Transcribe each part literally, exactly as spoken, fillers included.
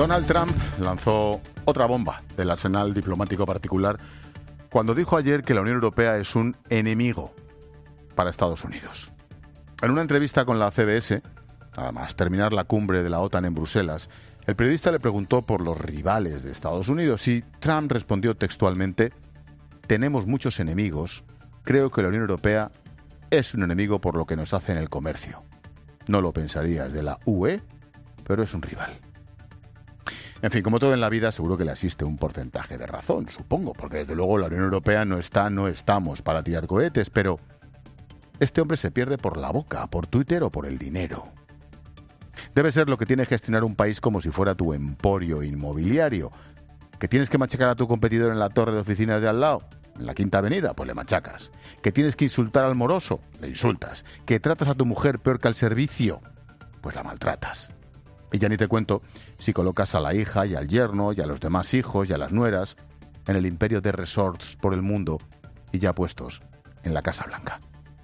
Donald Trump lanzó otra bomba del arsenal diplomático particular cuando dijo ayer que la Unión Europea es un enemigo para Estados Unidos. En una entrevista con la C B S, nada más terminar la cumbre de la OTAN en Bruselas, el periodista le preguntó por los rivales de Estados Unidos y Trump respondió textualmente: tenemos muchos enemigos, creo que la Unión Europea es un enemigo por lo que nos hace en el comercio. No lo pensarías de la U E, pero es un rival. En fin, como todo en la vida, seguro que le asiste un porcentaje de razón, supongo, porque desde luego la Unión Europea no está, no estamos para tirar cohetes, pero este hombre se pierde por la boca, por Twitter o por el dinero. Debe ser lo que tiene gestionar un país como si fuera tu emporio inmobiliario. ¿Que tienes que machacar a tu competidor en la torre de oficinas de al lado? ¿En la Quinta Avenida? Pues le machacas. ¿Que tienes que insultar al moroso? Le insultas. ¿Que tratas a tu mujer peor que al servicio? Pues la maltratas. Y ya ni te cuento si colocas a la hija y al yerno y a los demás hijos y a las nueras en el imperio de resorts por el mundo y ya puestos en la Casa Blanca.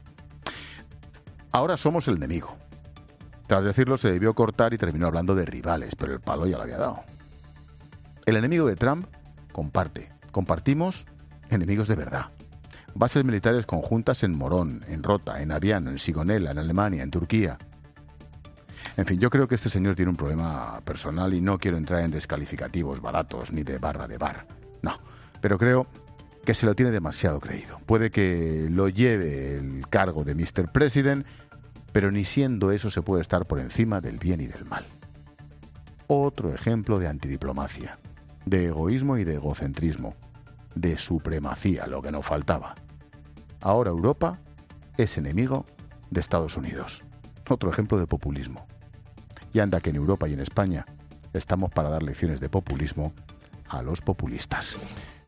Ahora somos el enemigo. Tras decirlo se debió cortar y terminó hablando de rivales, pero el palo ya lo había dado. El enemigo de Trump comparte. Compartimos enemigos de verdad. Bases militares conjuntas en Morón, en Rota, en Aviano, en Sigonella, en Alemania, en Turquía. En fin, yo creo que este señor tiene un problema personal y no quiero entrar en descalificativos baratos ni de barra de bar. No, pero creo que se lo tiene demasiado creído. Puede que lo lleve el cargo de míster President, pero ni siendo eso se puede estar por encima del bien y del mal. Otro ejemplo de antidiplomacia, de egoísmo y de egocentrismo, de supremacía, lo que nos faltaba. Ahora Europa es enemigo de Estados Unidos. Otro ejemplo de populismo. Y anda que en Europa y en España estamos para dar lecciones de populismo a los populistas.